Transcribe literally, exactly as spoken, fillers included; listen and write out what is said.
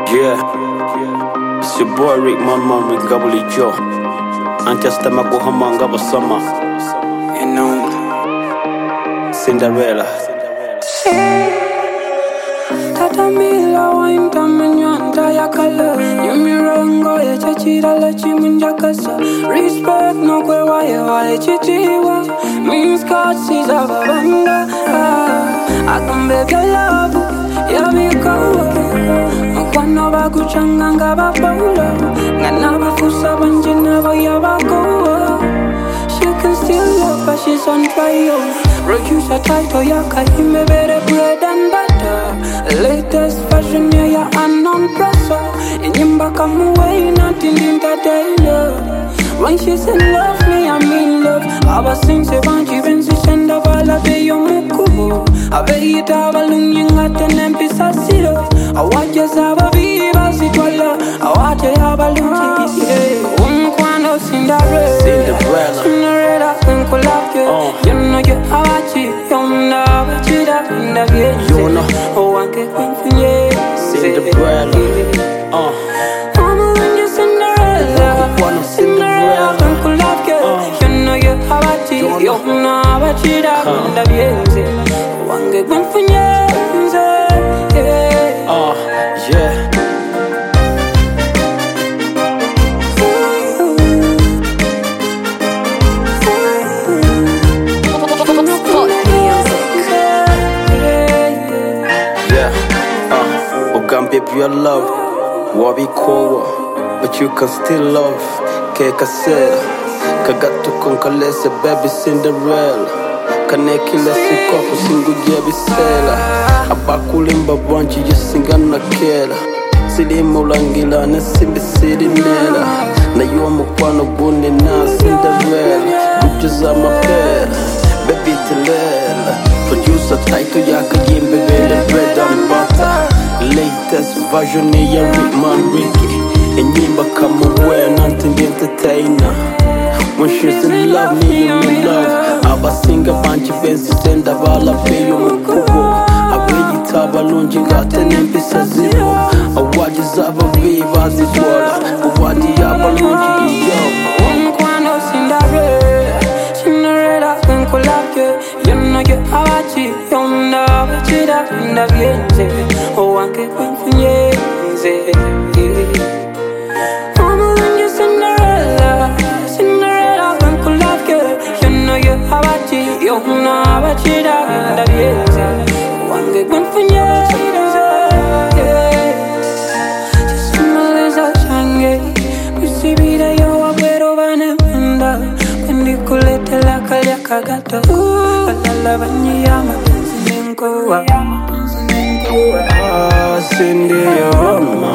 Yeah, it's your boy Rick Man Man with Gabuli Joe. Ancestama Kuhama Ngaba Sama. You know, Cinderella. Tata mila wine tamanyanta ya kala. Yumirongo ya chachira la chimunjakasa. Respect no kwe wae wae chichiwa. Means God sees a babanga. I can beg your love, ya biko. Kwano bakuchanga nga bapaula. Ngana bafusa banjina baya bako. She can still love but she's on fire. Produce a title ya kahime bere bread and butter. Latest fashion ya ya unknown presser. Inyimba kamuwe nothing entertainer. When she's in love, me I'm in love. Aba since banji benzi senda bala be yo mukubo. Abe ita balungi ngate nempisa siro. Awaje saba viva sitwala. Awaje abalungi yeah. Umkwano Cinderella. Cinderella. Cinderella kunkulake. You know you awachi. You know awachi da inda viezi. You know. Owanke kunfunye. Cinderella. Uh. Mama when you Cinderella. Wanna Cinderella. Kunkulake. You know you awachi. You know awachi da inda viezi. Owanke kunfunye. Uh, yeah. Yeah. Uh, Ogambe be your love. Wabi kowa. But you can still love. Keka said. Kagato konkalese baby Cinderella. Kanekila sikopo singu jebi sela. Abakulimba bwanchi yesinga na kela. Sili mulangila na simbi sili nela. Na yuwa mkwano buni na Cinderella. Kujuza mapela, baby telela. Producer title yaka yimbe bele bread and butter. Latest version ya Rickman Ricky. Enyimba kama uwe nothing entertainer. When she's in love, me you in love. Aba singa banchi benzi senda bala peyo mukubo. Abe yitaba lunji ngate nempisa zero. Awadi zaba viva zitwala. Awadi yaba lunji yo. Umkwano Cinderella. Cinderella kunkulake. You know you awachi. You know awachi da inda viezi. Owanke kunfunyeze. Mama when you Cinderella. Cinderella kunkulake. You know you awachi. You know awachi da inda viezi. Owanke kunfunyeze. Jisimaliza change. Kusibida yo wabero vanemenda. Kwendi kulete la kalya kagato. Walala banyi ya mapenzi nenkuwa. Ah, Cindy, you're